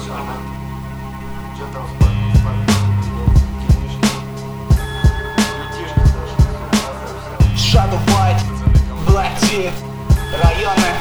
Shadow White, Black Tea, районы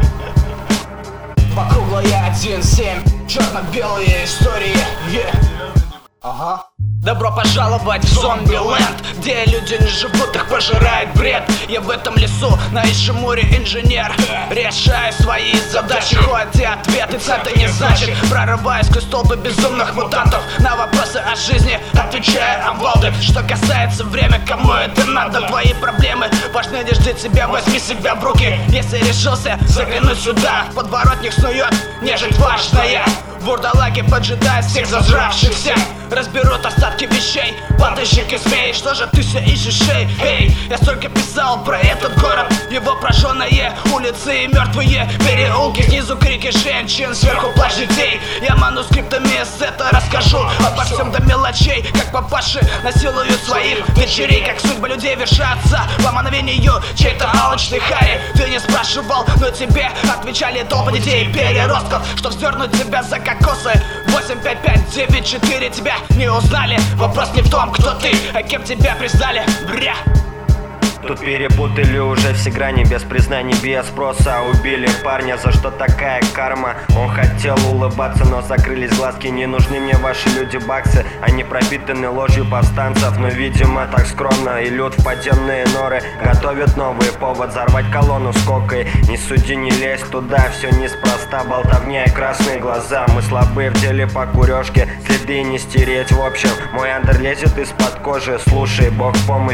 по круглой 1-7, черно-белые истории, Ага. Добро пожаловать в зомби-ленд, где люди не живут, их пожирает бред. Я в этом лесу, на Ишимуре инженер, решаю свои задачи, хоть и ответы это не значит. Прорываясь сквозь толпы безумных мутантов, на вопросы о жизни отвечаю амвалды. Что касается время, кому это надо, твои проблемы важны, не жди тебя, возьми себя в руки. Если решился заглянуть сюда, в подворотник снует нежить важная. Вурдалаги поджидают всех зажравшихся, разберут остатки вещей, падальщик и змей. Что же ты все ищешь, эй? Я столько писал про этот город, его прожженные улицы и мертвые переулки. Снизу крики женщин, сверху плач детей. Я манускриптами это расскажу обо всем до мелочей, как папаши насилуют своих дочерей, как судьбы людей вершатся по мановению чей-то алчной хари. Ты не спрашивал, но тебе отвечали толпы детей переростков, что вздернуть тебя за кокосы. 85594 тебя не узнали. Вопрос не в том, кто ты, а кем тебя признали. Бря. Тут перепутали уже все грани, без признаний, без спроса. Убили парня, за что такая карма? Он хотел улыбаться, но закрылись глазки. Не нужны мне ваши люди баксы, они пропитаны ложью повстанцев. Но видимо так скромно, и лют в подземные норы готовят новый повод взорвать колонну с кокой. Не суди, не лезь туда, все неспроста. Болтовня и красные глаза, мы слабые в деле по курежке. Следы не стереть в общем, мой андер лезет из-под кожи. Слушай, Бог в помощь.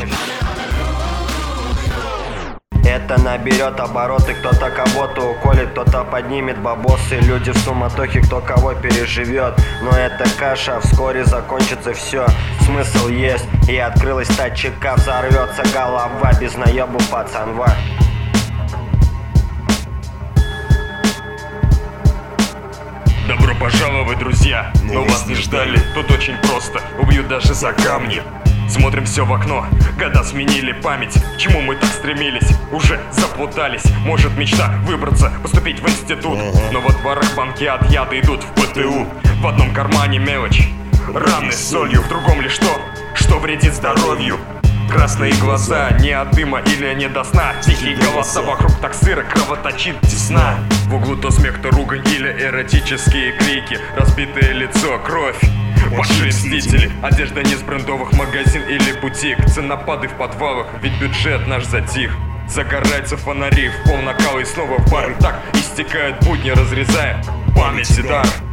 Это наберет обороты, кто-то кого-то уколет, кто-то поднимет бабосы. Люди в суматохе, кто кого переживет. Но эта каша вскоре закончится, все. Смысл есть, и открылась та чека. Взорвется голова без наебу пацанва. Добро пожаловать, друзья, но вас не ждали. Тут очень просто, убьют даже за камни. Смотрим все в окно, года сменили память. К чему мы так стремились, уже заплутались. Может мечта выбраться, поступить в институт, но во дворах банки от яда идут в ПТУ. В одном кармане мелочь, раны с солью, в другом лишь то, что вредит здоровью. Красные глаза, не от дыма или не до сна. Тихие голоса вокруг, так сыро, кровоточит тесна. В углу то смех, то ругань или эротические крики. Разбитое лицо, кровь, пошли мстители. Одежда не с брендовых магазин или бутик. Ценопады в подвалах, ведь бюджет наш затих. Загораются фонари в пол накала и снова в бар. Так истекают будни, разрезая память и дар.